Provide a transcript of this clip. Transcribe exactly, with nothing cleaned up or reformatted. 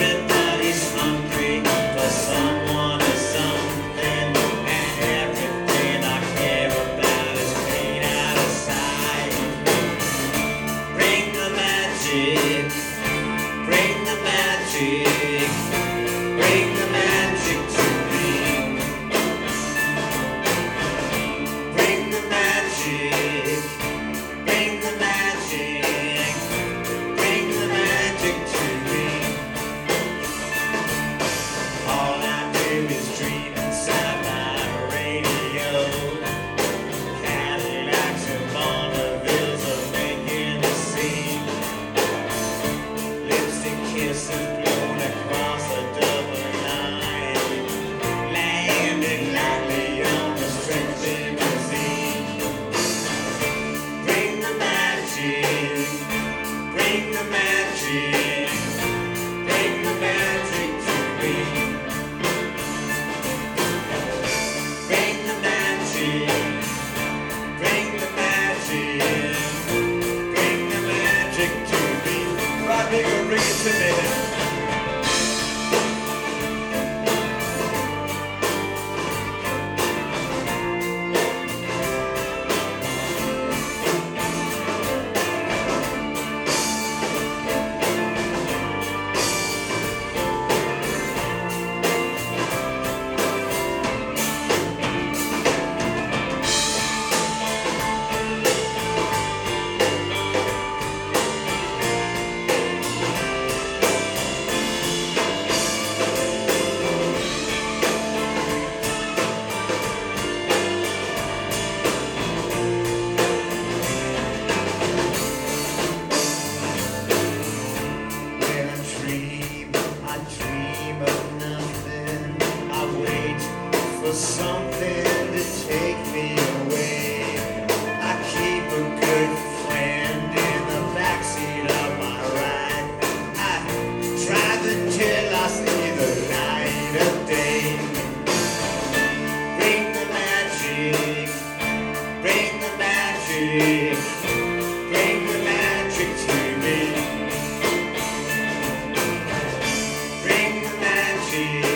Everybody's hungry for someone or something, and everything I care about is made out of sight. Bring the magic, bring the magic, bring the magic to me. Bring the magic, bring the magic, bring the magic to me. All I do is dream inside my radio. Cadillacs and Bonnevilles are making a scene. Lipstick kisses blown across a double line, landing lightly on the stretch limousine. Bring the magic, bring the magic, bring the magic to me. Bring the magic, bring the magic, bring the magic to me. Right, nigga, bring it to me. When I dream, I dream of nothing. I wait for something to take me away. I keep a good friend in the backseat of my ride. I drive until I see the light of day. Bring the magic, bring the magic, bring the magic to me. Bring the magic,